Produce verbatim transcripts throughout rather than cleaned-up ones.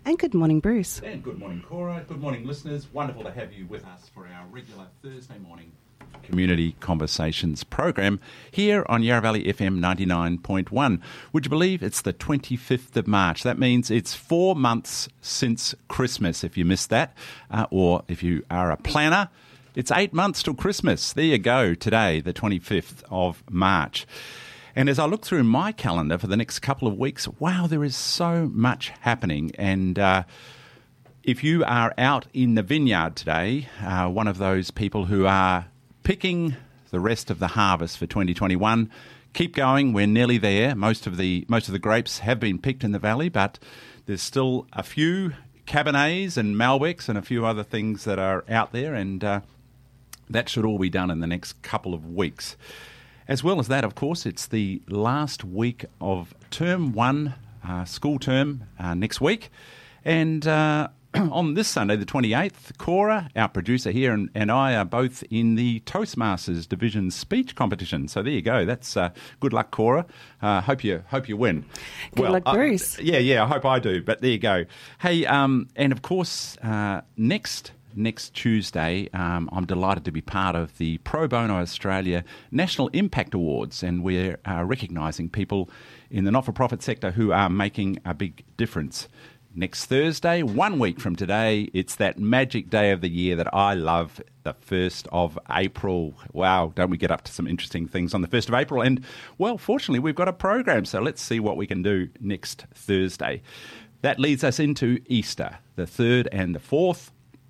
And good morning, Bruce. And good morning, Cora. Good morning, listeners. Wonderful to have you with us for our regular Thursday morning Community Conversations program here on Yarra Valley F M ninety-nine point one. Would you believe it's the twenty-fifth of March? That means it's four months since Christmas, if you missed that. Uh, or if you are a planner, it's eight months till Christmas. There you go, today, the twenty-fifth of March. And as I look through my calendar for the next couple of weeks, wow, there is so much happening. And uh, if you are out in the vineyard today, uh, one of those people who are picking the rest of the harvest for twenty twenty-one, keep going. We're nearly there. Most of the most of the grapes have been picked in the valley, but there's still a few Cabernets and Malbecs and a few other things that are out there, and uh, that should all be done in the next couple of weeks. As well as that, of course, it's the last week of term one, uh, school term uh, next week. And uh, on this Sunday, the twenty-eighth, Cora, our producer here, and, and I are both in the Toastmasters Division speech competition. So there you go. That's uh, good luck, Cora. Uh, hope you hope you win. Good well, luck, Bruce. Uh, yeah, yeah, I hope I do. But there you go. Hey, um, and of course, uh, next... Next Tuesday, um, I'm delighted to be part of the Pro Bono Australia National Impact Awards, and we're uh, recognising people in the not-for-profit sector who are making a big difference. Next Thursday, one week from today, it's that magic day of the year that I love, the first of April. Wow, don't we get up to some interesting things on the first of April? And, well, fortunately, we've got a program, so let's see what we can do next Thursday. That leads us into Easter, the third and the fourth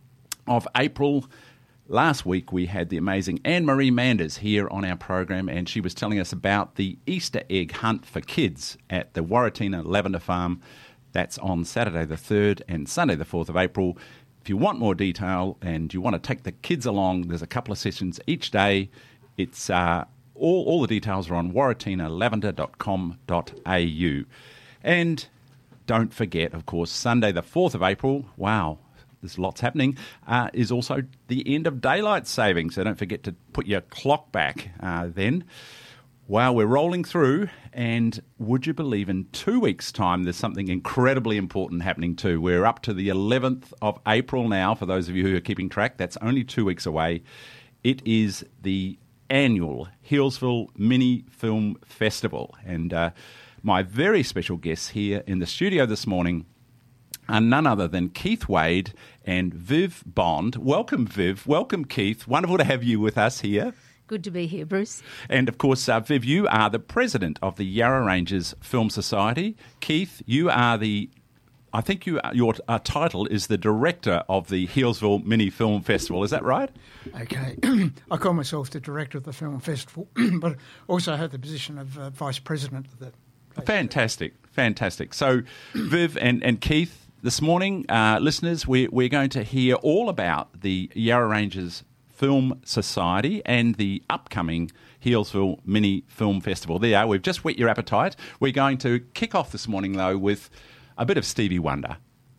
of April. Last week we had the amazing Anne-Marie Manders here on our program, and she was telling us about the Easter egg hunt for kids at the Warratina Lavender Farm. That's on Saturday the third and Sunday the fourth of April. If you want more detail and you want to take the kids along, there's a couple of sessions each day. It's uh, all, all the details are on warratina lavender dot com dot a u. And don't forget, of course, Sunday the fourth of April, wow, there's lots happening, uh, is also the end of daylight saving. So don't forget to put your clock back uh, then. Wow, we're rolling through, and would you believe in two weeks' time there's something incredibly important happening too. We're up to the eleventh of April now, for those of you who are keeping track. That's only two weeks away. It is the annual Healesville Mini Film Festival. And uh, my very special guests here in the studio this morning are none other than Keith Wade and Viv Bond. Welcome, Viv. Welcome, Keith. Wonderful to have you with us here. Good to be here, Bruce. And, of course, uh, Viv, you are the president of the Yarra Ranges Film Society. Keith, you are the, I think you are, your uh, title is the director of the Healesville Mini Film Festival. Is that right? Okay. I call myself the director of the film festival, but also have the position of uh, vice president of the place. Fantastic. Fantastic. So, Viv and, and Keith, this morning, uh, listeners, we, we're going to hear all about the Yarra Ranges Film Society and the upcoming Healesville Mini Film Festival. There you are. We've just whet your appetite. We're going to kick off this morning, though, with a bit of Stevie Wonder.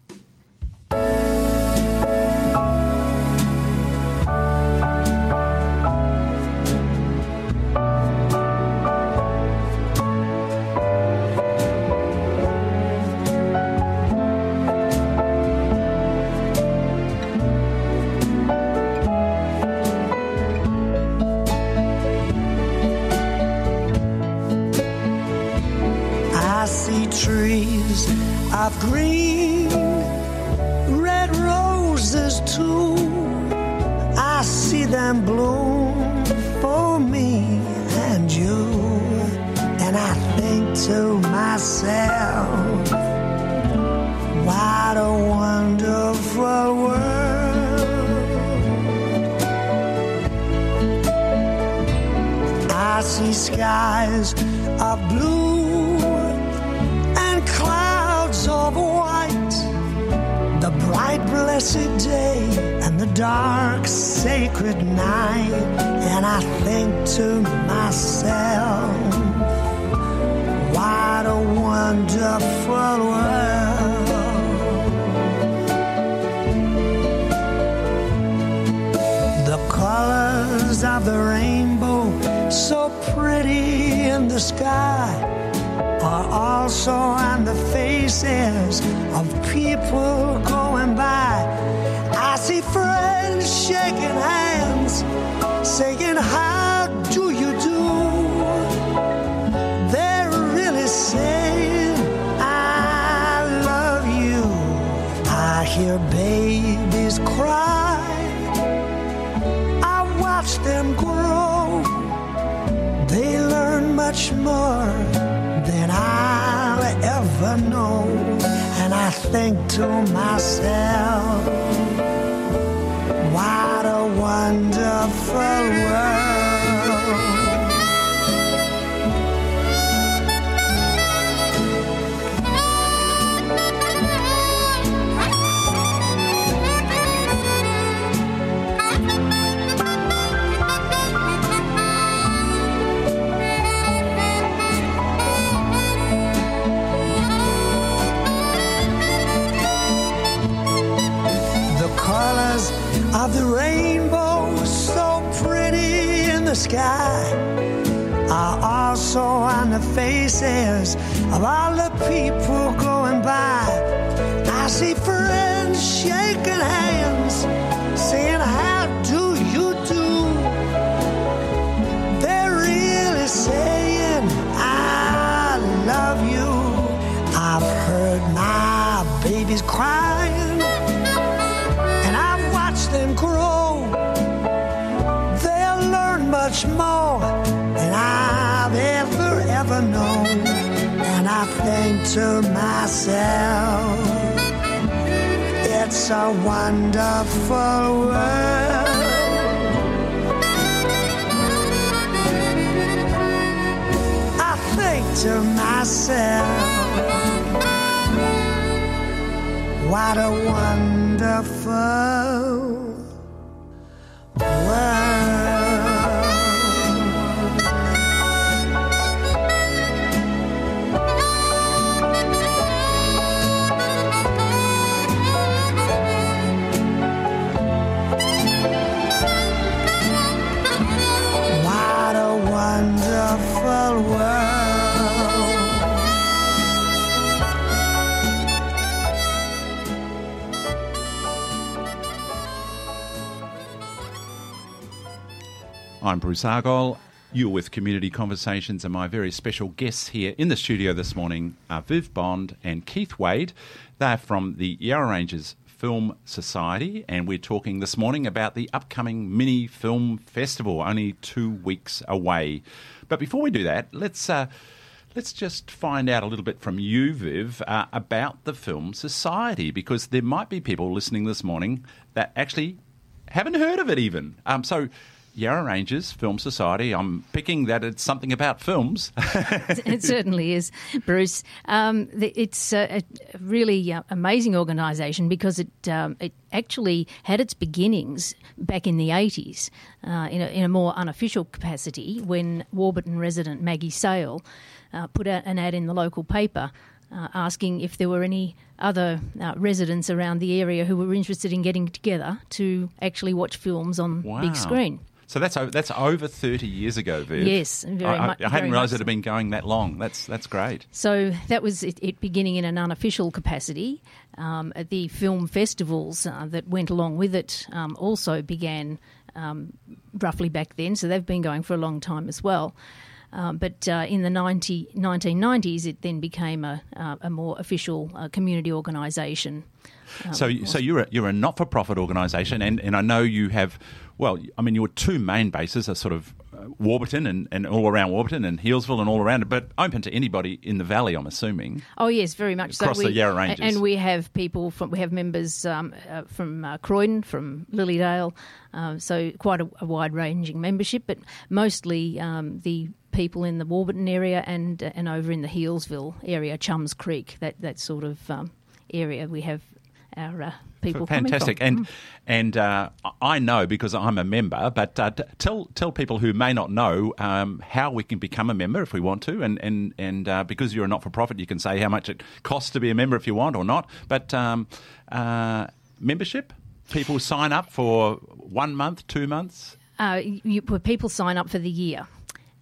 Trees of green, red roses too. I see them bloom for me and you, and I think to myself, what a wonderful world. I see skies of blue, of white, the bright blessed day and the dark sacred night, and I think to myself, what a wonderful world. The colors of the rainbow, so pretty in the sky, are also on the face faces of people going by. I see friends shaking hands, saying, how do you do? They're really saying, I love you. I hear babies cry. I watch them grow. They learn much more than I'll ever know. And I think to myself, what a wonderful world. Of the rainbow, so pretty in the sky, are also on the faces of all the people going by. I see friends shaking hands, saying, how do you do? They're really saying, I love you. I've heard my babies crying, them grow. They'll learn much more than I've ever, ever known. And I think to myself, it's a wonderful world. I think to myself, what a wonderful world. What a wonderful world. I'm Bruce Argyle. You're with Community Conversations, and my very special guests here in the studio this morning are Viv Bond and Keith Wade. They're from the Yarra Ranges Film Society, and we're talking this morning about the upcoming Mini Film Festival, only two weeks away. But before we do that, let's uh, let's just find out a little bit from you, Viv, uh, about the Film Society, because there might be people listening this morning that actually haven't heard of it even. Um, so... Yarra Ranges Film Society, I'm picking that it's something about films. It certainly is, Bruce. Um, it's a, a really uh, amazing organisation because it um, it actually had its beginnings back in the eighties uh, in, a, in a more unofficial capacity when Warburton resident Maggie Sale uh, put out an ad in the local paper Uh, asking if there were any other uh, residents around the area who were interested in getting together to actually watch films on Wow. big screen. So that's over, that's over thirty years ago, Viv. Yes, very I, much. I, I hadn't realised it had been going that long. That's that's great. So that was it, it beginning in an unofficial capacity. Um, the film festivals uh, that went along with it um, also began um, roughly back then, so they've been going for a long time as well. Um, but uh, in the nineteen nineties, it then became a, uh, a more official uh, community organisation. Um, so, so you're a, you're a not-for-profit organisation, and, and I know you have, well, I mean, your two main bases are sort of uh, Warburton and, and all around Warburton and Healesville and all around it, but open to anybody in the valley, I'm assuming. Oh yes, very much across so. the We, Yarra Ranges, and we have people from we have members um, uh, from uh, Croydon, from Lilydale, uh, so quite a, a wide-ranging membership, but mostly um, the people in the Warburton area and uh, and over in the Healesville area, Chums Creek, that that sort of um, area. We have our uh, people Fantastic. coming from. And and uh, I know because I'm a member, but uh, t- tell tell people who may not know um, how we can become a member if we want to, and and and uh, because you're a not-for-profit, you can say how much it costs to be a member if you want or not. But um, uh, membership, people sign up for one month, two months. Uh, you, people sign up for the year.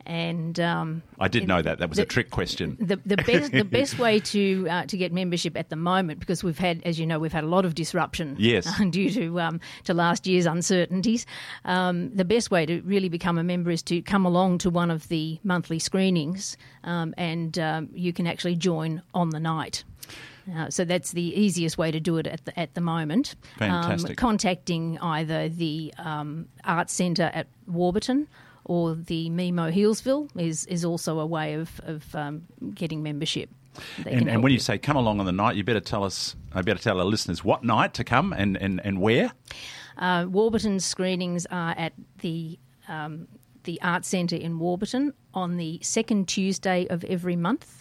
And um, I did know that. That was the, a trick question. The, the best the best way to uh, to get membership at the moment, because we've had, as you know, we've had a lot of disruption yes. uh, due to um, to last year's uncertainties. Um, the best way to really become a member is to come along to one of the monthly screenings, um, and um, you can actually join on the night. Uh, so that's the easiest way to do it at the, at the moment. Fantastic. Um, contacting either the um, Arts Centre at Warburton or the MIMO Healesville is, is also a way of, of um, getting membership. And, and when you say come along on the night, you better tell us, I better tell our listeners what night to come and, and, and where. Uh, Warburton's screenings are at the um, the Arts Centre in Warburton on the second Tuesday of every month.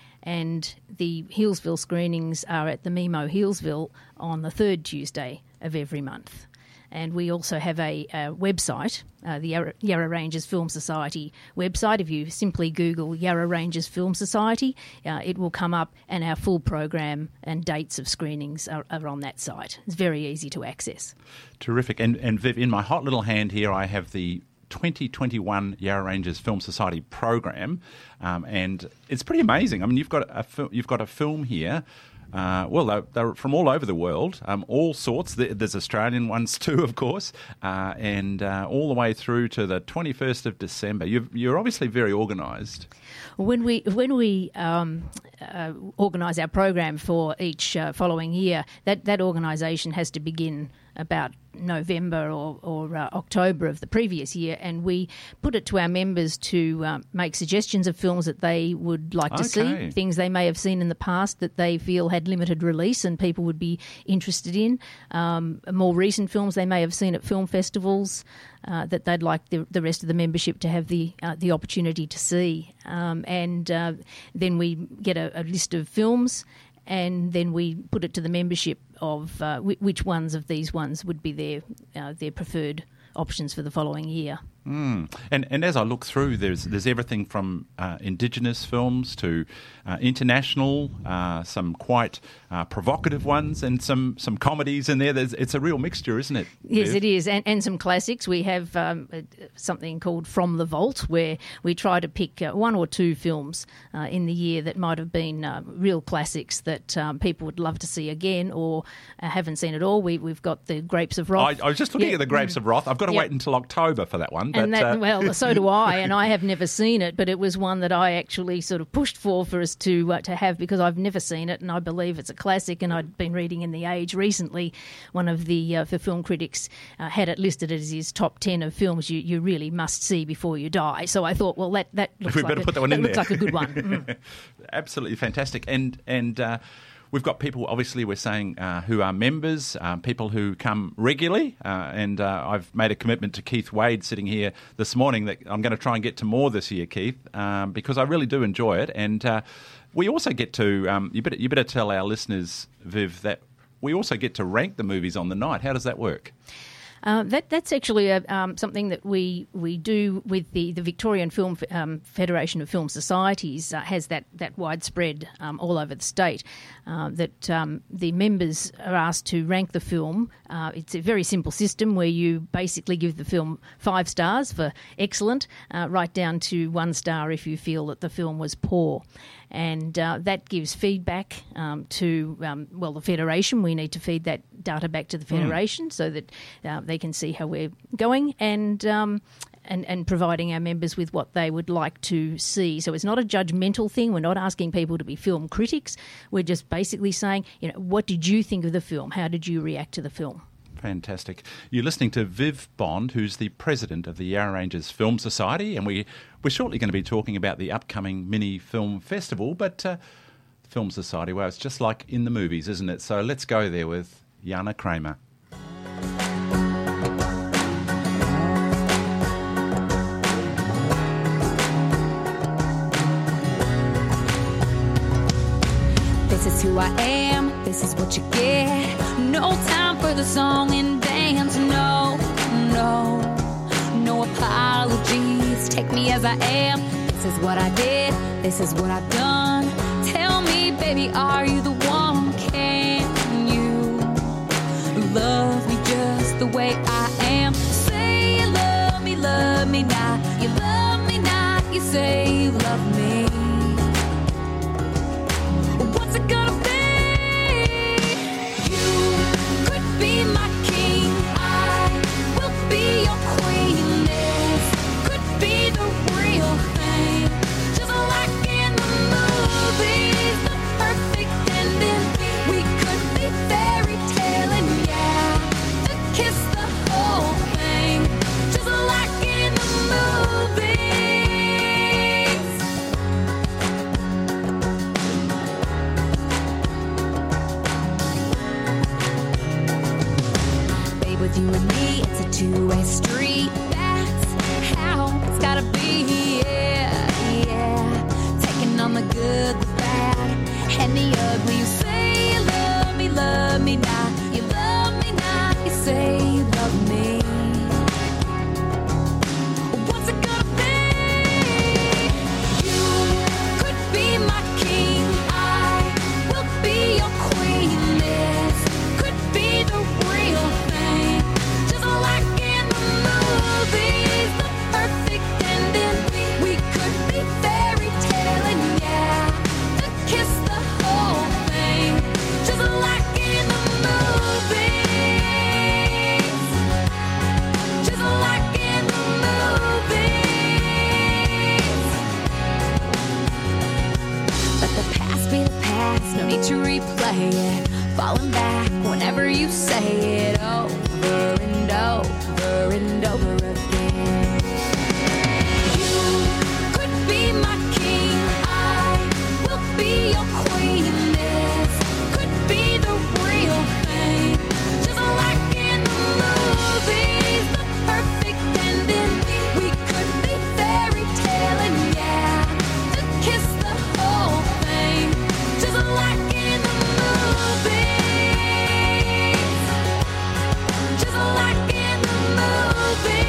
And the Healesville screenings are at the MIMO Healesville on the third Tuesday of every month. And we also have a, a website, uh, the Yarra, Yarra Ranges Film Society website. If you simply Google Yarra Ranges Film Society, uh, it will come up, and our full program and dates of screenings are, are on that site. It's very easy to access. Terrific. And, and Viv, in my hot little hand here, I have the twenty twenty-one Yarra Ranges Film Society program, um, and it's pretty amazing. I mean, you've got a fil- you've got a film here. Uh, well, they're, they're from all over the world, um, all sorts. There's Australian ones too, of course, uh, and uh, all the way through to the twenty-first of December. You've, you're obviously very organised. When we when we um, uh, organise our program for each uh, following year, that that organisation has to begin about November or, or uh, October of the previous year, and we put it to our members to um, make suggestions of films that they would like to okay. see, things they may have seen in the past that they feel had limited release and people would be interested in, um, more recent films they may have seen at film festivals uh, that they'd like the, the rest of the membership to have the uh, the opportunity to see. Um, and uh, then we get a, a list of films, and then we put it to the membership of uh, w- which ones of these ones would be their uh, their preferred options for the following year. Mm. And and as I look through, there's there's everything from uh, Indigenous films to uh, international, uh, some quite uh, provocative ones, and some, some comedies in there. There's, it's a real mixture, isn't it? Yes, Viv? it is, and, and some classics. We have um, something called From the Vault, where we try to pick uh, one or two films uh, in the year that might have been uh, real classics that um, people would love to see again or uh, haven't seen at all. We, we've got the Grapes of Wrath. I, I was just looking yeah. at the Grapes of Wrath. I've got to yep. wait until October for that one. And but, that, uh... well, so do I, and I have never seen it, but it was one that I actually sort of pushed for for us to uh, to have because I've never seen it, and I believe it's a classic. And I'd been reading in The Age recently, one of the uh, for film critics uh, had it listed as his top ten of films you, you really must see before you die. So I thought, well, that that looks we like better a, put that one that in looks there. like a good one. Mm. Absolutely fantastic, and and. Uh, We've got people, obviously, we're saying, uh, who are members, um, people who come regularly, uh, and uh, I've made a commitment to Keith Wade sitting here this morning that I'm going to try and get to more this year, Keith, um, because I really do enjoy it. And uh, we also get to, um, you better, you better tell our listeners, Viv, that we also get to rank the movies on the night. How does that work? Uh, that that's actually a, um, something that we we do with the, the Victorian Film um, Federation of Film Societies uh, has that that widespread um, all over the state. Uh, that um, the members are asked to rank the film. Uh, it's a very simple system where you basically give the film five stars for excellent, uh, right down to one star if you feel that the film was poor. And uh, that gives feedback um, to, um, well, the Federation. We need to feed that data back to the Federation mm. so that uh, they can see how we're going and, um, and and providing our members with what they would like to see. So it's not a judgmental thing. We're not asking people to be film critics. We're just basically saying, you know, what did you think of the film? How did you react to the film? Fantastic. You're listening to Viv Bond, who's the president of the Yarra Ranges Film Society, and we, we're shortly going to be talking about the upcoming mini film festival, but uh, the Film Society, well, it's just like in the movies, isn't it? So let's go there with Jana Kramer. This is who I am, this is what you get. No time for the song and dance, no, no, no apologies. Take me as I am, this is what I did, this is what I've done. Tell me, baby, are you the one? Can you love me just the way I am? Say you love me, love me now. You love me now, you with you and me, it's a two-way street. That's how it's gotta be, yeah, yeah. Taking on the good, the bad, and the ugly. You say you love me, love me not. You love me not, you say you love me. What's it gonna be? You could be my king, I will be your queen. This could be the real thing, just like in the movies, the perfect ending. We could be fairy tale, yeah, to kiss the whole thing, just like in the movies, just like in the movies. Let the past be the past, no need to replay it. Falling back whenever you say it, over and over and over again. You could be my king, I will be your queen. This could be the real thing, just like in the movies, the perfect ending. We could be fairy tale, yeah, to kiss the whole thing, just like in the movies, just like in the movies.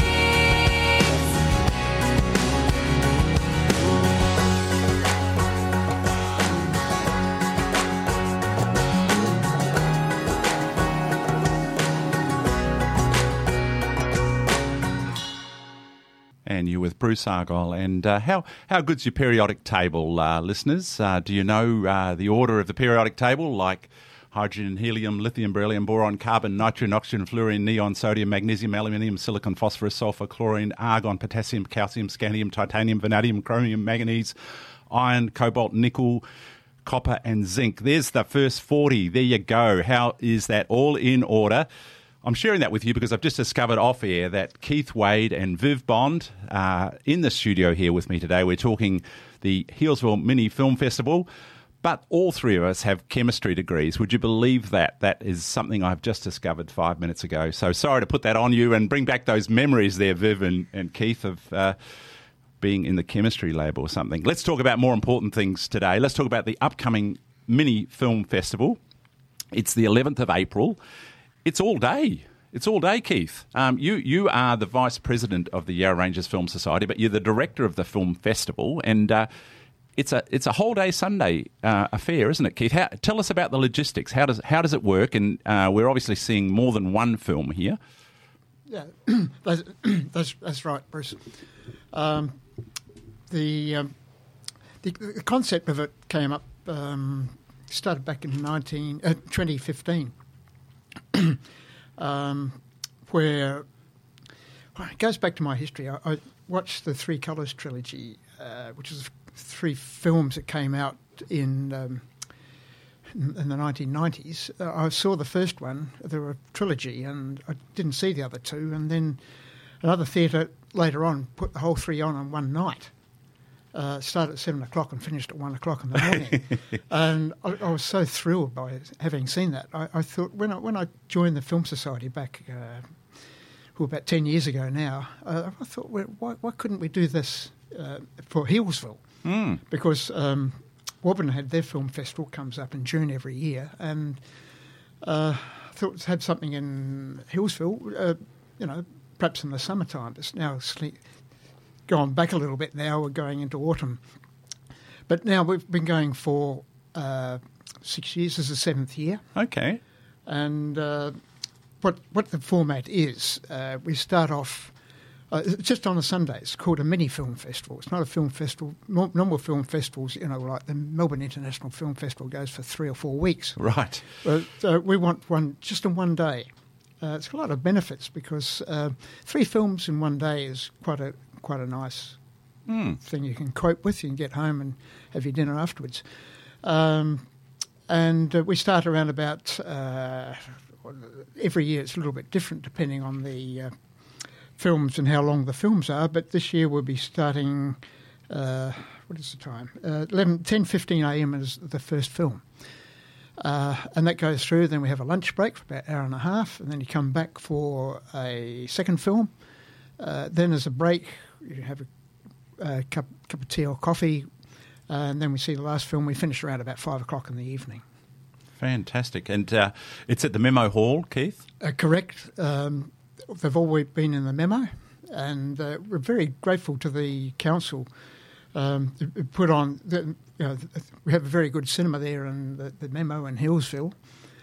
And you're with Bruce Argyle. And uh, how, how good's your periodic table, uh, listeners? Uh, do you know uh, the order of the periodic table, like hydrogen, helium, lithium, beryllium, boron, carbon, nitrogen, oxygen, fluorine, neon, sodium, magnesium, aluminium, silicon, phosphorus, sulfur, chlorine, argon, potassium, calcium, scandium, titanium, vanadium, chromium, manganese, iron, cobalt, nickel, copper and zinc. There's the first forty. There you go. How is that all in order? I'm sharing that with you because I've just discovered off air that Keith Wade and Viv Bond are in the studio here with me today. We're talking the Healesville Mini Film Festival, but all three of us have chemistry degrees. Would you believe that? That is something I've just discovered five minutes ago. So sorry to put that on you and bring back those memories there, Viv and, and Keith, of uh, being in the chemistry lab or something. Let's talk about more important things today. Let's talk about the upcoming Mini Film Festival. It's the eleventh of April. It's all day. It's all day, Keith. Um, you you are the Vice President of the Yarra Ranges Film Society, but you're the Director of the Film Festival, and uh, it's a it's a whole day Sunday uh, affair, isn't it, Keith? How, tell us about the logistics. How does how does it work? And uh, we're obviously seeing more than one film here. Yeah, that's, that's that's right, Bruce. Um, the, um, the the concept of it came up um, started back in nineteen uh, twenty fifteen. um, where well, it goes back to my history. I, I watched the Three Colours trilogy, uh, which is three films that came out in um, in, in the nineteen nineties. Uh, I saw the first one, there were a trilogy, and I didn't see the other two. And then another theatre later on put the whole three on in one night. Uh, started at seven o'clock and finished at one o'clock in the morning, and I, I was so thrilled by having seen that. I, I thought when I when I joined the Film Society back, uh, well, about ten years ago now, uh, I thought, well, why why couldn't we do this uh, for Healesville? Mm. Because um, Wobben had their film festival, comes up in June every year, and uh, I thought to have something in Healesville, uh, you know, perhaps in the summertime. It's now sleep. Gone back a little bit now, we're going into autumn. But now we've been going for uh, six years, this is the seventh year. Okay. And uh, what what the format is, uh, we start off, uh, it's just on a Sunday, it's called a mini film festival. It's not a film festival. Normal film festivals, you know, like the Melbourne International Film Festival goes for three or four weeks. Right. But uh, we want one just in one day. Uh, it's got a lot of benefits because uh, three films in one day is quite a quite a nice mm. thing you can cope with. You can get home and have your dinner afterwards. Um, and uh, we start around about, uh, every year it's a little bit different depending on the uh, films and how long the films are, but this year we'll be starting, uh, what is the time? Uh, eleven, ten fifteen a m is the first film. Uh, and that goes through. Then we have a lunch break for about an hour and a half, and then you come back for a second film. Uh, then there's a break. You have a, a cup, cup of tea or coffee, uh, and then we see the last film. We finish around about five o'clock in the evening. Fantastic. And uh, it's at the Memo Hall, Keith? Uh, correct. Um, they've always been in the Memo, and uh, we're very grateful to the council. Um, put on, the, you know, we have a very good cinema there in the, the Memo in Hillsville,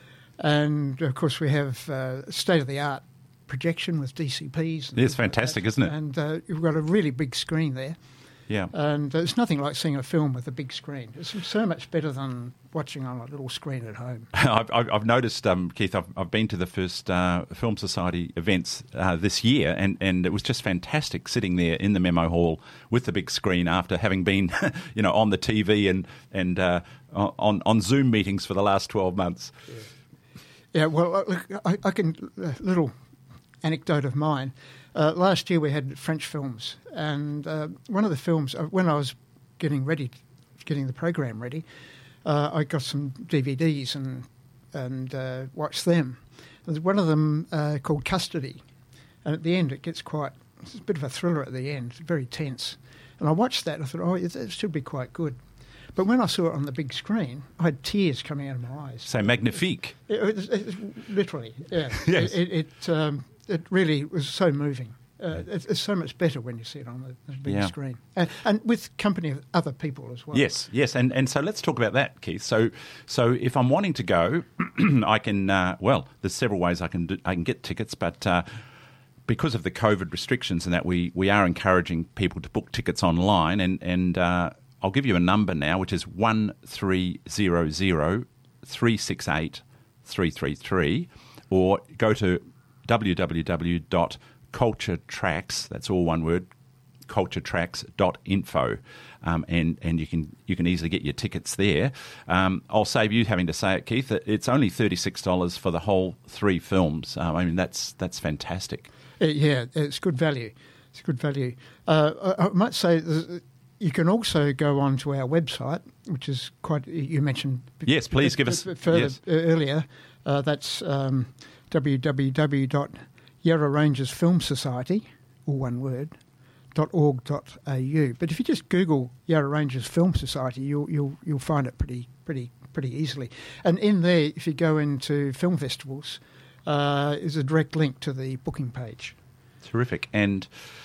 and of course we have uh, state-of-the-art projection with D C Ps. It's fantastic, like isn't it? And uh, you've got a really big screen there. Yeah. And uh, it's nothing like seeing a film with a big screen. It's so much better than watching on a little screen at home. I've, I've noticed, um, Keith, I've, I've been to the first uh, Film Society events uh, this year, and, and it was just fantastic sitting there in the Memo Hall with the big screen after having been, you know, on the T V and and uh, on on Zoom meetings for the last twelve months. Yeah, yeah well, look, I, I can a little anecdote of mine. Uh, last year we had French films, and uh, one of the films, uh, when I was getting ready, getting the program ready, uh, I got some D V Ds and and uh, watched them. There's one of them uh, called Custody, and at the end it gets quite, it's a bit of a thriller at the end, very tense. And I watched that and I thought, oh, it, it should be quite good. But when I saw it on the big screen, I had tears coming out of my eyes. So magnifique. It, it, it, literally, yeah. Yes. It, it, it um, It really was so moving. Uh, it's, it's so much better when you see it on the, the big yeah. screen. And, and with company of other people as well. Yes, yes. And and so let's talk about that, Keith. So so if I'm wanting to go, I can, uh, well, there's several ways I can do, I can get tickets, but uh, because of the COVID restrictions and that, we, we are encouraging people to book tickets online. And, and uh, I'll give you a number now, which is one three zero zero, three six eight, three three three, or go to w w w dot culture tracks, that's all one word, culture tracks dot info, um, and and you can you can easily get your tickets there. Um, I'll save you having to say it, Keith. It's only thirty-six dollars for the whole three films. Um, I mean, that's that's fantastic. Yeah, it's good value. It's good value. Uh, I, I might say you can also go on to our website, which is quite, you mentioned. Yes, please give us further yes. earlier. Uh, that's um, w w w dot Yarra Ranges Film Society, all one word, dot org dot a u. But if you just Google Yarra Ranges Film Society, you'll you'll you'll find it pretty pretty pretty easily. And in there, if you go into film festivals, uh, is a direct link to the booking page. Terrific. And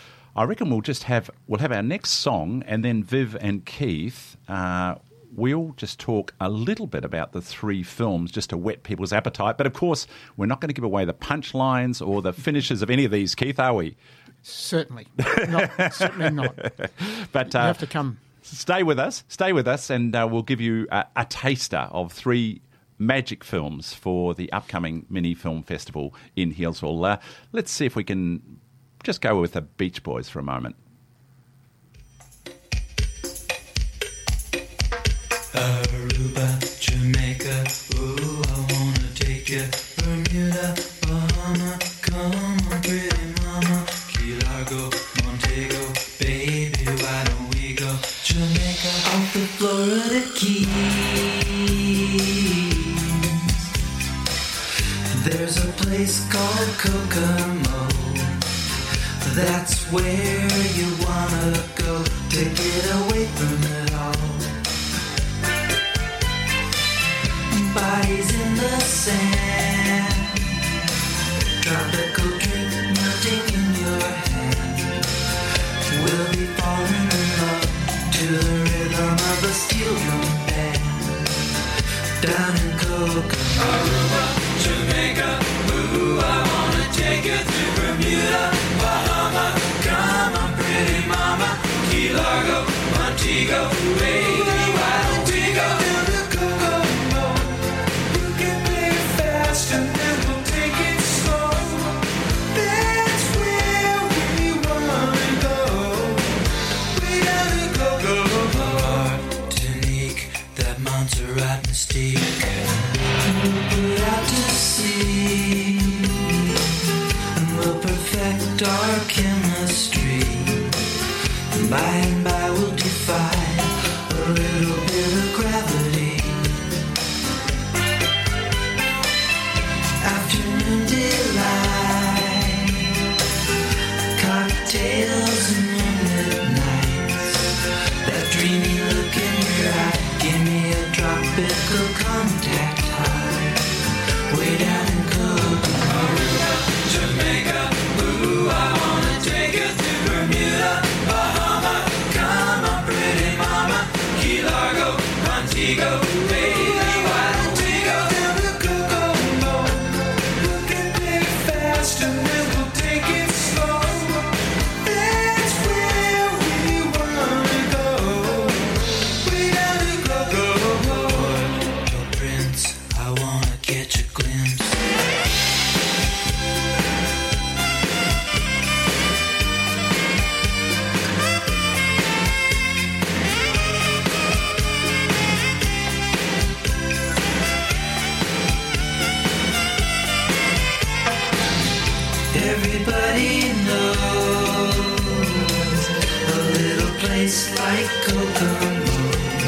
I reckon we'll just have we'll have our next song, and then Viv and Keith. Uh, We'll just talk a little bit about the three films just to whet people's appetite. But, of course, we're not going to give away the punchlines or the finishes of any of these, Keith, are we? Certainly. Not, certainly not. But you uh, have to come. Stay with us. Stay with us, and uh, we'll give you a, a taster of three magic films for the upcoming Mini Film Festival in Healesville. Uh, let's see if we can just go with the Beach Boys for a moment. Aruba, Jamaica, ooh, I wanna take you. Bermuda, Bahama, come on, pretty mama. Key Largo, Montego, baby, why don't we go? Jamaica, off the Florida Keys. There's a place called Kokomo. That's where you wanna go to get away from it all. Bodies in the sand, tropical drink melting in your hand. We'll be falling in love to the rhythm of a steel drum band. Down in Kokomo, Aruba, Jamaica, ooh, I wanna take you to Bermuda, Bahama. Come on, pretty mama, Key Largo, Montego, baby, why don't we go to the Kokomo? We can play fast and then we'll take it slow. That's where we wanna go. We gotta go, go, go. Martinique, that Montserrat mystique. We'll put out to sea, and we'll perfect our chemistry. By and by we'll defy a little bit of gravity. afternoon delight. Cocktails and moonlit nights. That dreamy look in your eye. Give me a tropical contact high. Way down in Kokomo. Jamaica, ooh, I wanna take you to Bermuda, Bahama. Come on, pretty mama. Key Largo, Montego, baby, why don't we go down to Kokomo? We can take it fast and then we'll take it slow. That's where we wanna go. Way down to Kokomo. Your prince, I wanna catch a glimpse. Everybody knows a little place like Kokomo.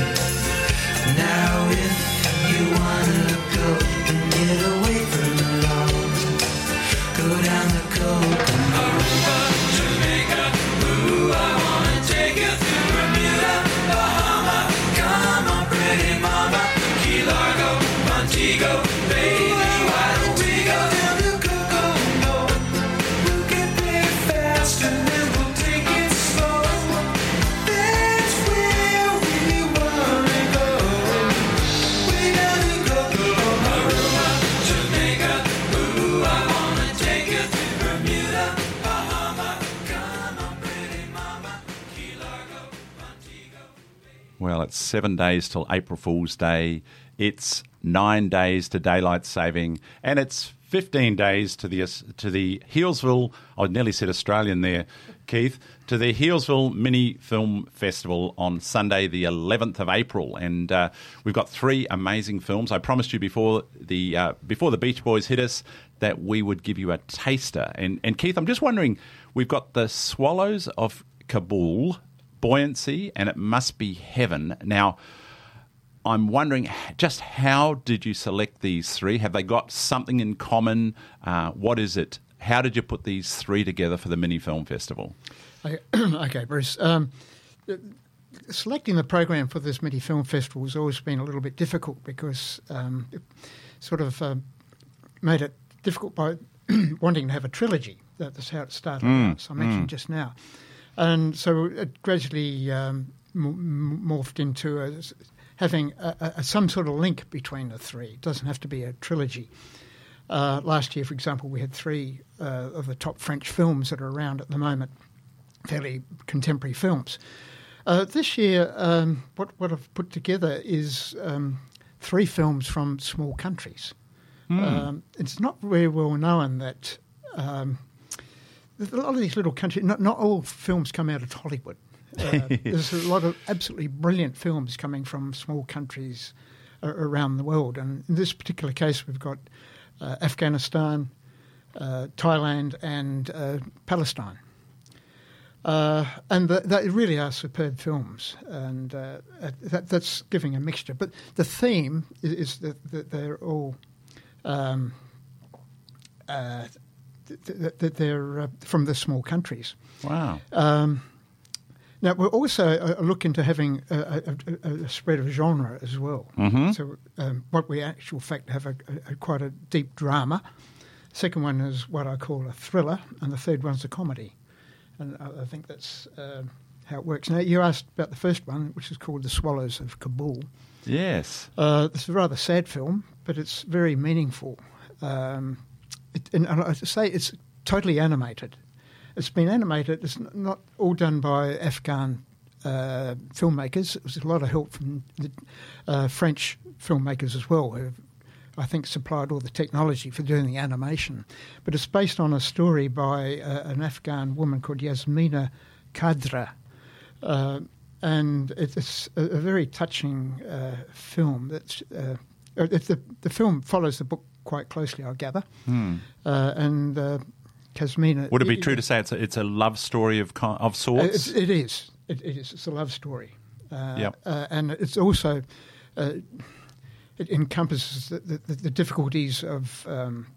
Now if you wanna go and get away from it all, go down to Kokomo. Aruba, Jamaica, ooh, I wanna take you to Bermuda, Bahama. Come on, pretty mama. Key Largo, Montego, baby, why don't we go down to Kokomo? We'll get there fast and then we'll take it slow. That's where we wanna go. Way down to Kokomo. Aruba, Jamaica, ooh, I wanna take you to Bermuda, Bahama. Come on, pretty mama. Key Largo, Montego. Well, it's seven days till April Fool's Day. It's nine days to daylight saving, and it's fifteen days to the to the Healesville. I nearly said Australian there, Keith. To the Healesville Mini Film Festival on Sunday, the eleventh of April, and uh, we've got three amazing films. I promised you before the uh, before the Beach Boys hit us that we would give you a taster. And and Keith, I'm just wondering, we've got the Swallows of Kabul, Buoyancy, and It Must Be Heaven. Now, I'm wondering, just how did you select these three? Have they got something in common? Uh, what is it? How did you put these three together for the Mini Film Festival? Okay, okay, Bruce. Um, selecting the program for this Mini Film Festival has always been a little bit difficult because um, it sort of um, made it difficult by wanting to have a trilogy. That's how it started Mm, out, as I mentioned mm. just now. And so it gradually um, m- morphed into a, having a, a, some sort of link between the three. It doesn't have to be a trilogy. Uh, last year, for example, we had three uh, of the top French films that are around at the moment, fairly contemporary films. Uh, this year, um, what, what I've put together is um, three films from small countries. Mm. Um, it's not very well known that um, a lot of these little countries, not, not all films come out of Hollywood. Uh, there's a lot of absolutely brilliant films coming from small countries uh, around the world. And in this particular case, we've got uh, Afghanistan, uh, Thailand, and uh, Palestine. Uh, and the, they really are superb films, and uh, that, that's giving a mixture. But the theme is, is that, that they're all um, uh, that, that they're uh, from the small countries. Wow. Um, now, we're also uh, looking to having a, a, a spread of genre as well. Mm-hmm. So um, what we actual fact have a, a, quite a deep drama. Second one is what I call a thriller, and the third one's a comedy. And I, I think that's uh, how it works. Now, you asked about the first one, which is called The Swallows of Kabul. Yes. Uh, it's a rather sad film, but it's very meaningful. Um, it, and I say it's totally animated. It's been animated. It's not all done by Afghan uh, filmmakers. It was a lot of help from the uh, French filmmakers as well, who I think supplied all the technology for doing the animation. But it's based on a story by uh, an Afghan woman called Yasmina Kadra. Uh, and it's a, a very touching uh, film. That's uh, it, the, the film follows the book quite closely, I gather. Hmm. Uh, and uh, Yasmina... Would it be true to say it's a, it's a love story of co- of sorts? It, it is. It, it is. It's a love story. Uh, Yep. uh, and it's also... Uh, it encompasses the, the, the difficulties of um,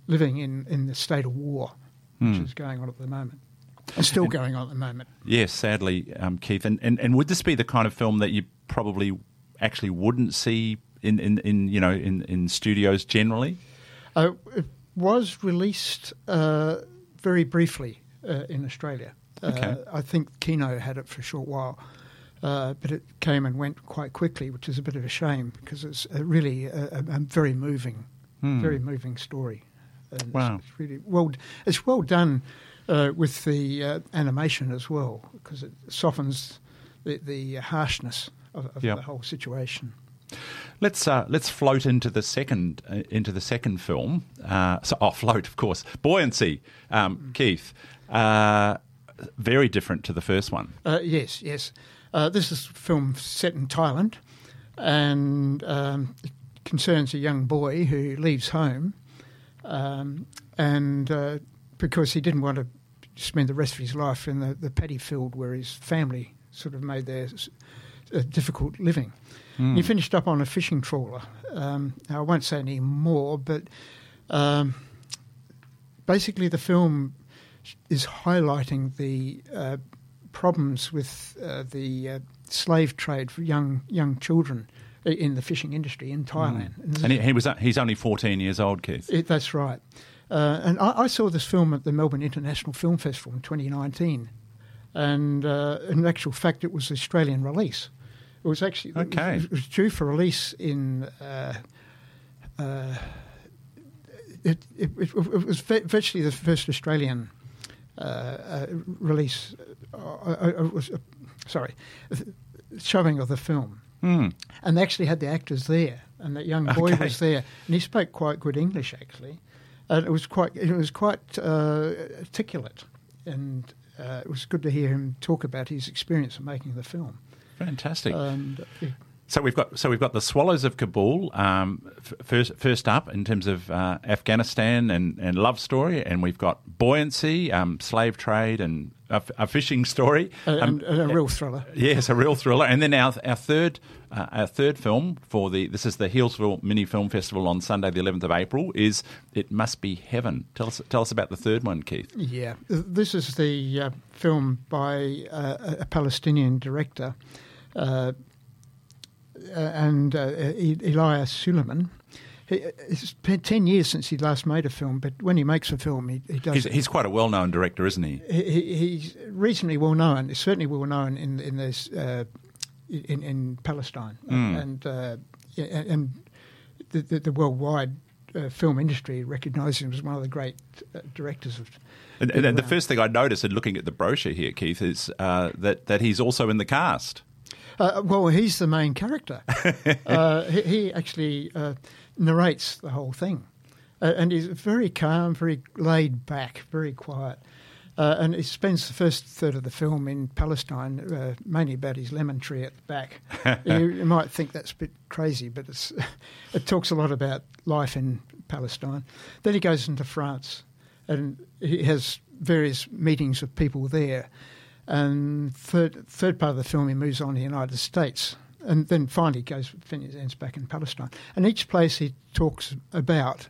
living in, in the state of war, which Hmm. is going on at the moment. It's still going on at the moment. Yes, sadly, um, Keith. And, and and would this be the kind of film that you probably actually wouldn't see in, in, in you know in, in studios generally? Uh, it was released uh, very briefly uh, in Australia. Okay. Uh, I think Kino had it for a short while, uh, but it came and went quite quickly, which is a bit of a shame because it's a really a, a, a very moving, Hmm. very moving story. And Wow. It's, it's really well. It's well done uh, with the uh, animation as well because it softens the, the harshness of, of Yep. the whole situation. Let's uh, let's float into the second uh, into the second film. Uh, so, oh, float, of course. Buoyancy, um, Keith. Uh, very different to the first one. Uh, yes, yes. Uh, this is a film set in Thailand, and um, it concerns a young boy who leaves home, um, and uh, because he didn't want to spend the rest of his life in the, the paddy field where his family sort of made their uh, difficult living. He finished up on a fishing trawler. Um, now I won't say any more, but um, basically the film is highlighting the uh, problems with uh, the uh, slave trade for young young children in the fishing industry in Thailand. And And he, he was he's only fourteen years old, Keith. it, that's right. Uh, and I, I saw this film at the Melbourne International Film Festival in twenty nineteen. And uh, in actual fact, it was an Australian release. It was actually Okay. it, was, it was due for release in. Uh, uh, it, it, it, it was vi- virtually the first Australian uh, uh, release. Uh, uh, uh, was, uh, sorry, showing of the film. Hmm. And they actually had the actors there, and that young boy Okay. was there, and he spoke quite good English actually, and it was quite it was quite uh, articulate, and uh, it was good to hear him talk about his experience of making the film. Fantastic. And uh, So we've got so we've got the Swallows of Kabul um, f- first first up in terms of uh, Afghanistan and, and love story, and we've got Buoyancy, um, slave trade, and a, f- a fishing story. and, Um, and a real thriller. Yes, a real thriller. And then our our third uh, our third film for the this is the Healesville Mini Film Festival on Sunday the eleventh of April is It Must Be Heaven. Tell us tell us about the third one, Keith. Yeah, this is the uh, film by uh, a Palestinian director. Uh, and uh, E- Elias Suleiman. He, it's been ten years since he last made a film, but when he makes a film, he, he does. He's, it. he's quite a well known director, isn't he? He, he, he's reasonably well known. He's certainly well known in in this uh, in, in Palestine, Mm. and uh, yeah, and the, the, the worldwide uh, film industry recognises him as one of the great uh, directors of. And, and, and the first thing I noticed in looking at the brochure here, Keith, is uh, that that he's also in the cast. Uh, well, he's the main character. uh, he, he actually uh, narrates the whole thing. Uh, and he's very calm, very laid back, very quiet. Uh, and he spends the first third of the film in Palestine, uh, mainly about his lemon tree at the back. you, you might think that's a bit crazy, but it's, it talks a lot about life in Palestine. Then he goes into France, and he has various meetings with people there. And third third part of the film, he moves on to the United States, and then finally goes ends back in Palestine. And each place he talks about,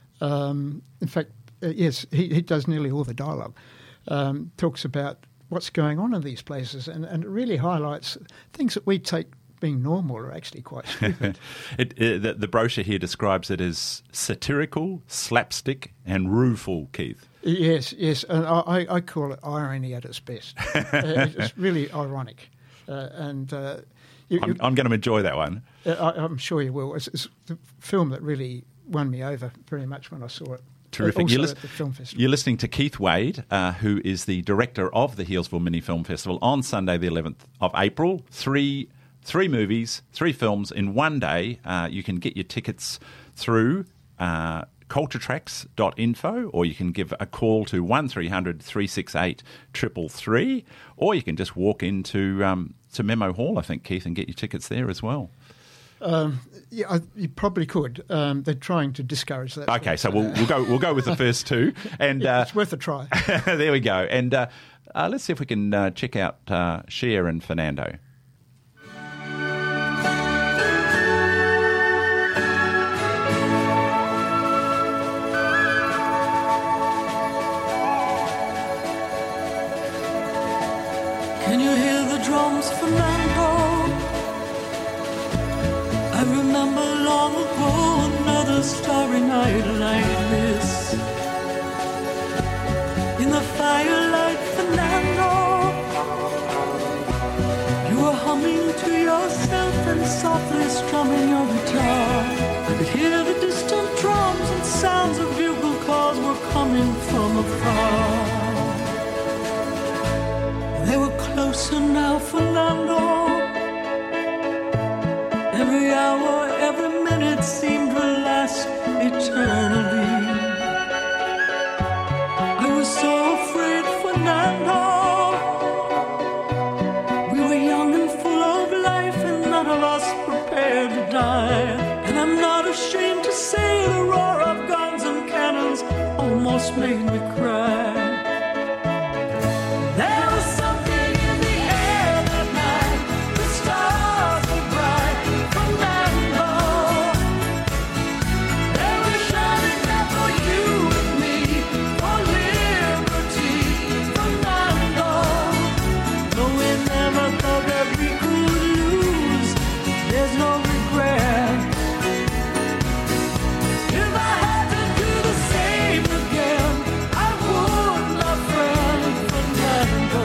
um, in fact, uh, yes, he, he does nearly all the dialogue. Um, talks about what's going on in these places, and, and it really highlights things that we take being normal are actually quite stupid. it, it, the, the brochure here describes it as satirical, slapstick, and rueful, Keith. Yes, yes, and I, I call it irony at its best. uh, it's really ironic, uh, and uh, you, I'm, I'm going to enjoy that one. you, I, I'm sure you will. It's, it's the film that really won me over very much when I saw it. Terrific. Also You're, lis- at the film festival. you're listening to Keith Wade, uh, who is the director of the Healesville Mini Film Festival on Sunday the eleventh of April. Three three movies, three films in one day. Uh, you can get your tickets through uh, culture tracks dot info, or you can give a call to one three hundred three six eight three three three, or you can just walk into um, to Memo Hall, I think, Keith, and get your tickets there as well. Um, yeah, I, you probably could. Um, they're trying to discourage that. Okay, so we'll, we'll go we'll go with the first two, and Yeah, uh, it's worth a try. there we go. And uh, uh, let's see if we can uh, check out uh, Cher and Fernando. you hear the drums, Fernando? I remember long ago another starry night like this. In the firelight, Fernando, you were humming to yourself and softly strumming your guitar. I could hear the distant drums and sounds of bugle calls were coming from afar. They were closer now, Fernando. Every hour, every minute seemed to last eternally. I was so afraid, Fernando. We were young and full of life, and none of us prepared to die. And I'm not ashamed to say the roar of guns and cannons almost made me cry. There was something in the air that night. The stars were bright, Fernando. They were shining there for you and me, for liberty, Fernando. Though we never thought that we could lose, there's no regret. If I had to do the same again, I would, my friend Fernando.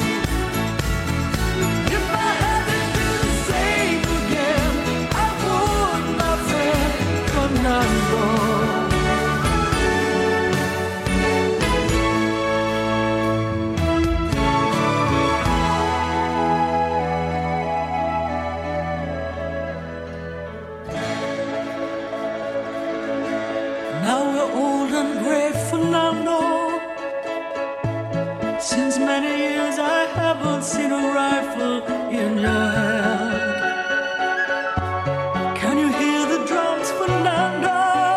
If I had to do the same again, I would, my friend Fernando. Now we're old and gray, Fernando. Since many years I haven't seen a rifle in your hand. Can you hear the drums, Fernando?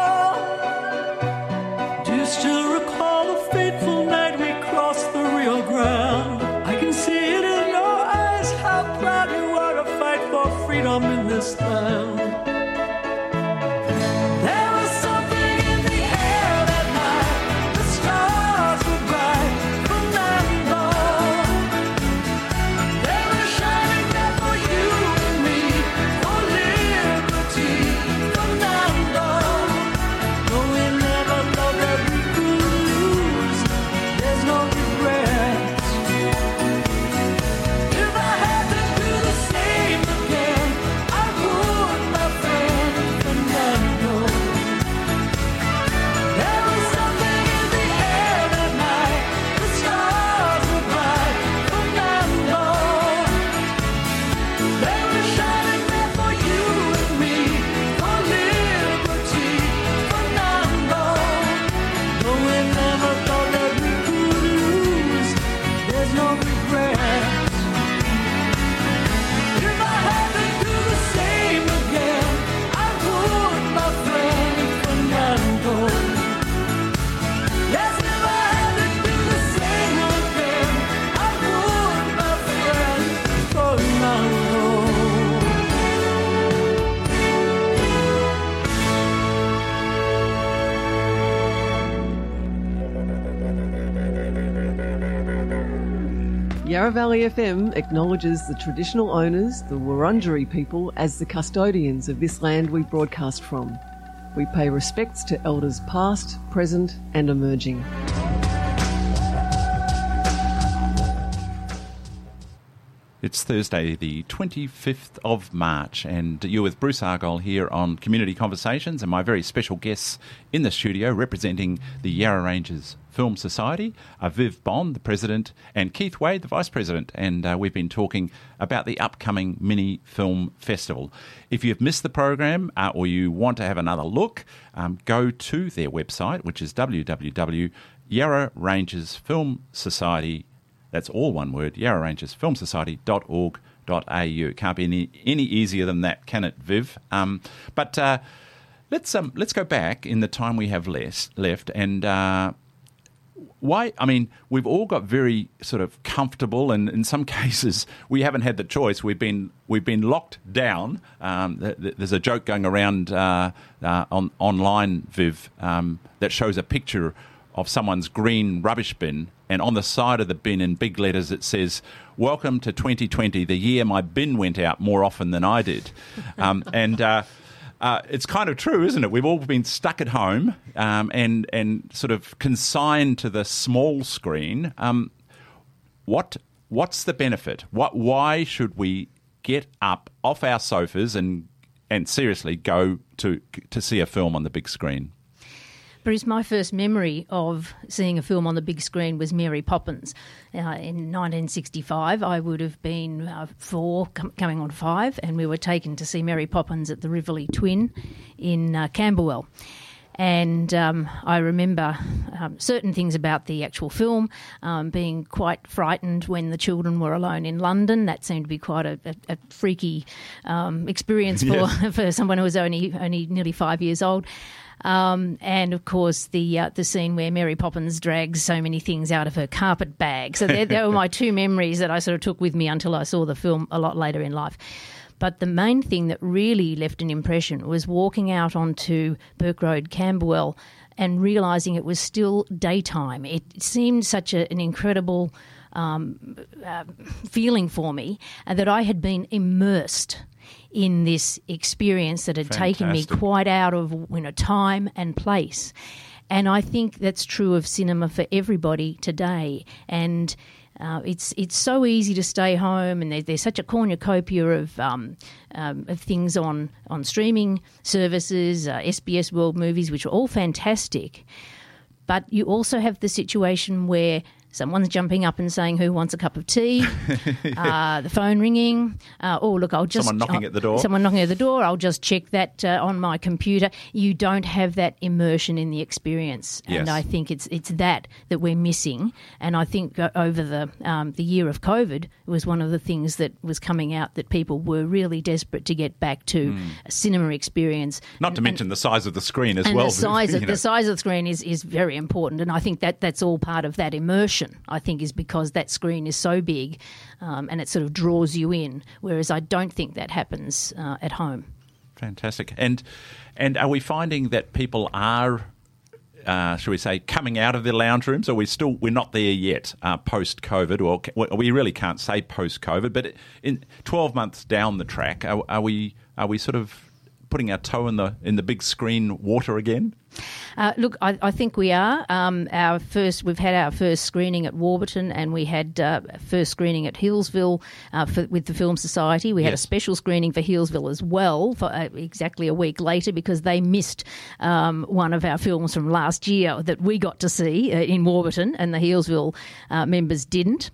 Do you still recall the fateful night we crossed the Rio Grande? I can see it in your eyes, how proud you are to fight for freedom in this land. There was something in the air that night. The stars were bright, Fernando. They were shining there for you and me, for liberty, Fernando. Though we never thought that we could lose, there's no regret. If I had to do the same again, I would, my friend Fernando. There was something in the air that night. The stars were bright, Fernando. They were shining there for you and me, for liberty, Fernando. Though we never thought that we could lose, there's no regret. If I had to do the same again, I would, my friend Fernando. Yes, if I had to do the same again, I would, my friend Fernando. Yarra Valley F M acknowledges the traditional owners, the Wurundjeri people, as the custodians of this land we broadcast from. We pay respects to elders past, present and emerging. It's Thursday, the twenty-fifth of March, and you're with Bruce Argyle here on Community Conversations, and my very special guests in the studio representing the Yarra Ranges Film Society are Viv Bond, the President, and Keith Wade, the Vice President, and uh, we've been talking about the upcoming Mini Film Festival. If you've missed the program uh, or you want to have another look, um, go to their website, which is w w w dot yarra ranges film society. That's all one word, yarra ranges film society dot org dot a u. It can't be any, any easier than that, can it, Viv? Um, but uh, let's um, let's go back in the time we have less, left and uh, why? I mean, we've all got very sort of comfortable, and in some cases we haven't had the choice. We've been we've been locked down. Um, th- th- there's a joke going around uh, uh, on online, Viv, um, that shows a picture of someone's green rubbish bin, and on the side of the bin in big letters it says, "Welcome to twenty twenty, the year my bin went out more often than I did." Um, and uh, uh, it's kind of true, isn't it? We've all been stuck at home um, and, and sort of consigned to the small screen. Um, what What's the benefit? What? Why should we get up off our sofas and and seriously go to to see a film on the big screen? Bruce, my first memory of seeing a film on the big screen was Mary Poppins. Uh, in nineteen sixty-five, I would have been uh, four, com- coming on five, and we were taken to see Mary Poppins at the Rivoli Twin in uh, Camberwell. And um, I remember um, certain things about the actual film, um, being quite frightened when the children were alone in London. That seemed to be quite a, a, a freaky um, experience for, yes. for someone who was only only nearly five years old. Um, and of course, the uh, the scene where Mary Poppins drags so many things out of her carpet bag. So they were my two memories that I sort of took with me until I saw the film a lot later in life. But the main thing that really left an impression was walking out onto Burke Road, Camberwell, and realising it was still daytime. It seemed such a, an incredible um, uh, feeling for me uh, that I had been immersed in this experience that had Fantastic. taken me quite out of you know time and place. And I think that's true of cinema for everybody today. And Uh, it's it's so easy to stay home, and there, there's such a cornucopia of um, um, of things on on streaming services, uh, S B S World Movies, which are all fantastic. But you also have the situation where someone's jumping up and saying, "Who wants a cup of tea?" uh, the phone ringing. Uh, oh, look, I'll just... Someone knocking uh, at the door. Someone knocking at the door. I'll just check that uh, on my computer. You don't have that immersion in the experience. And Yes. I think it's it's that that we're missing. And I think uh, over the um, the year of COVID, it was one of the things that was coming out that people were really desperate to get back to Mm. a cinema experience. Not And- to mention the size of the screen as and well. the size of you know. the size of the screen is, is very important, and I think that that's all part of that immersion. I think is because that screen is so big, um, and it sort of draws you in. Whereas I don't think that happens uh, at home. Fantastic. And and are we finding that people are, uh, shall we say, coming out of their lounge rooms? Or we still we're not there yet uh, post COVID, or ca- we really can't say post COVID. But in twelve months down the track, are, are we are we sort of putting our toe in the in the big screen water again? Uh, look, I, I think we are. Um, our first, we've had our first screening at Warburton, and we had uh, first screening at Hillsville uh, for, with the Film Society. We had Yes. a special screening for Hillsville as well, for uh, exactly a week later, because they missed um, one of our films from last year that we got to see uh, in Warburton, and the Hillsville uh, members didn't.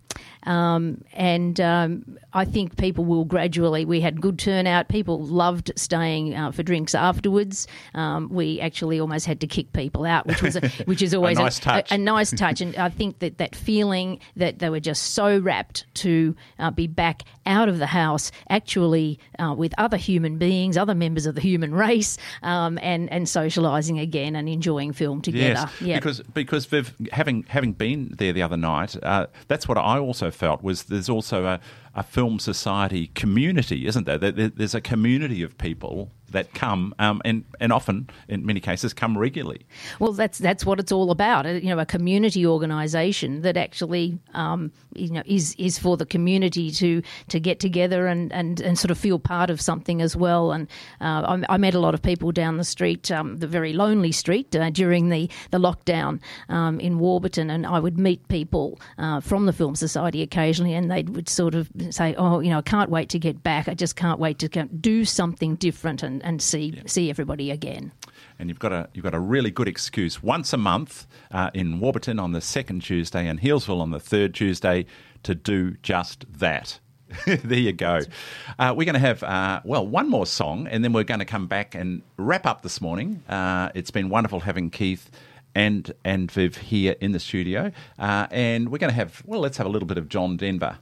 Um, and um, I think people will gradually. We had good turnout. People loved staying uh, for drinks afterwards. Um, we actually almost had to kick people out, which was a, which is always A nice touch. A, a nice touch. And I think that that feeling that they were just so rapt to uh, be back out of the house, actually uh, with other human beings, other members of the human race, um, and and socialising again and enjoying film together. Yes, Yeah. because because Viv, having having been there the other night, uh, that's what I also felt was there's also a, a film society community, isn't there? There- there? There's a community of people that come um, and and often, in many cases, come regularly. Well, that's that's what it's all about. uh, You know, a community organisation that actually, um, you know, is is for the community to to get together and, and, and sort of feel part of something as well. And uh, I, I met a lot of people down the street, um, the very lonely street, uh, during the the lockdown um, in Warburton, and I would meet people uh, from the Film Society occasionally, and they would sort of say, "Oh, you know, I can't wait to get back. I just can't wait to go- do something different and, and see see everybody again." And you've got a you've got a really good excuse once a month uh, in Warburton on the second Tuesday and Hillsville on the third Tuesday to do just that. There you go. Uh, we're going to have, uh, well, one more song, and then we're going to come back and wrap up this morning. Uh, it's been wonderful having Keith and and Viv here in the studio. Uh, and we're going to have, well, let's have a little bit of John Denver.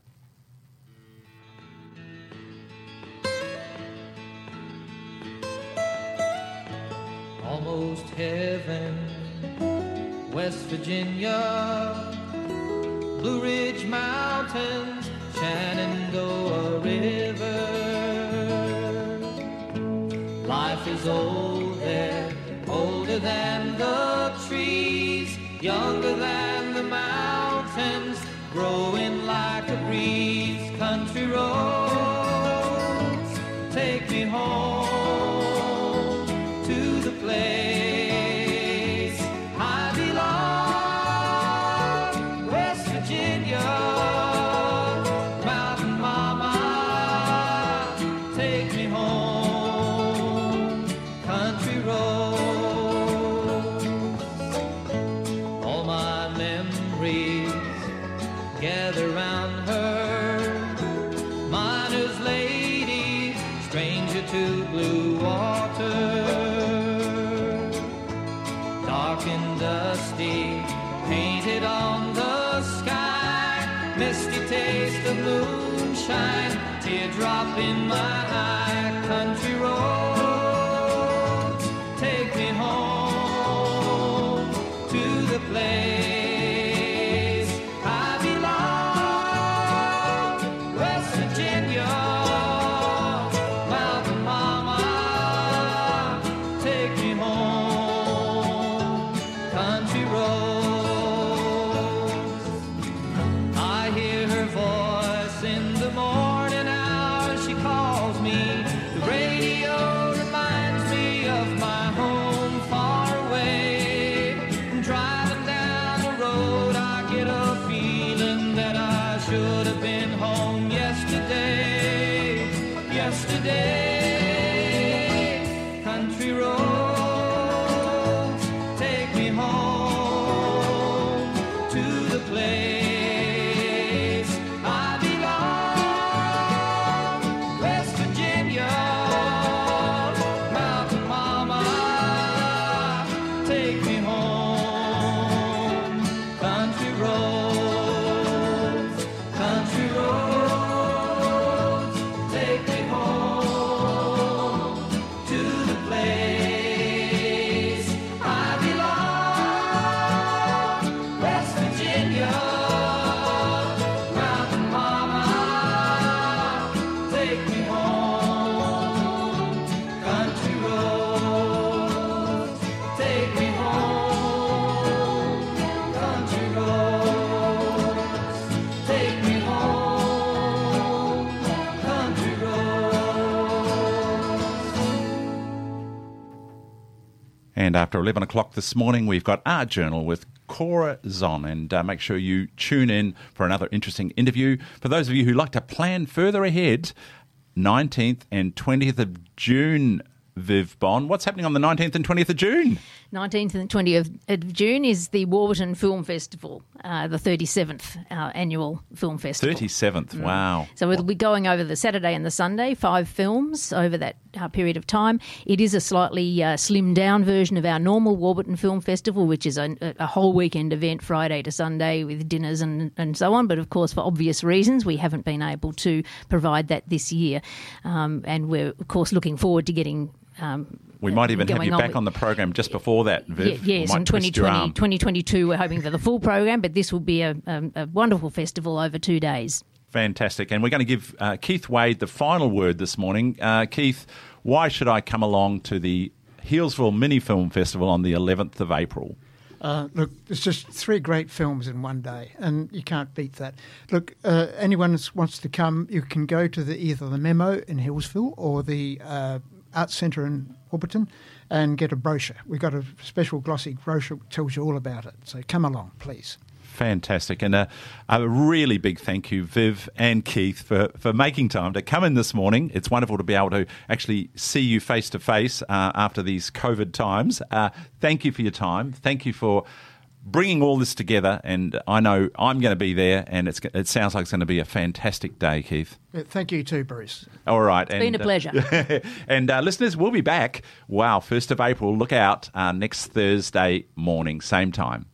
Almost heaven, West Virginia, Blue Ridge Mountains, Shenandoah River. Life is old there, older than the trees, younger than the mountains. growing like a breeze. Country roads, take me home to the place I belong. West Virginia, mountain mama, take me home. Country roads, all my memories gather round her. Miner's lady, stranger to blue water. Dark and dusty, painted on the sky. Misty taste of moonshine, teardrop in my eye. Country roads, take me home to the place I belong. West Virginia, mountain mama, take me home. Country roads, I hear her voice in the morning hours. She calls me. The radio reminds me of my home far away. Driving down the road, I get a feeling that I should have been home yesterday. Yesterday, country roads, take me home to the place I belong. West Virginia, mountain mama, take me home. Country roads, country roads, take me home to the place I belong. West Virginia, mountain mama, take me home. Country roads, take me home. Country roads, take me home. Country roads. And after eleven o'clock this morning, we've got Our Journal with Cora Zon. And uh, make sure you tune in for another interesting interview. For those of you who like to plan further ahead, nineteenth and twentieth of June, Viv Bond. What's happening on the nineteenth and twentieth of June? nineteenth and twentieth of June is the Warburton Film Festival, uh, the thirty-seventh uh, annual film festival. thirty-seventh, wow. So it'll be going over the Saturday and the Sunday, five films over that uh, period of time. It is a slightly uh, slimmed down version of our normal Warburton Film Festival, which is a, a whole weekend event, Friday to Sunday, with dinners and, and so on. But of course, for obvious reasons, we haven't been able to provide that this year. Um, and we're, of course, looking forward to getting... Um, We might even have going you on back with- on the program just before that, Viv. Ye- yes, We might in twist your 2020, arm. twenty twenty-two, we're hoping for the full program, but this will be a, a, a wonderful festival over two days. Fantastic. And we're going to give uh, Keith Wade the final word this morning. Uh, Keith, why should I come along to the Healesville Mini Film Festival on the eleventh of April? Uh, look, it's just three great films in one day, and you can't beat that. Look, uh, anyone who wants to come, you can go to the either the Memo in Healesville or the uh, Arts Centre in Warburton and get a brochure. We've got a special glossy brochure that tells you all about it. So come along, please. Fantastic. And a, a really big thank you, Viv and Keith, for, for making time to come in this morning. It's wonderful to be able to actually see you face to face uh, after these COVID times. Uh, thank you for your time. Thank you for bringing all this together. And I know I'm going to be there, and it's, it sounds like it's going to be a fantastic day, Keith. Uh, Thank you too, Bruce. All right. It's been a pleasure. Uh, and uh, listeners, we'll be back. Wow, first of April. Look out uh, next Thursday morning, same time.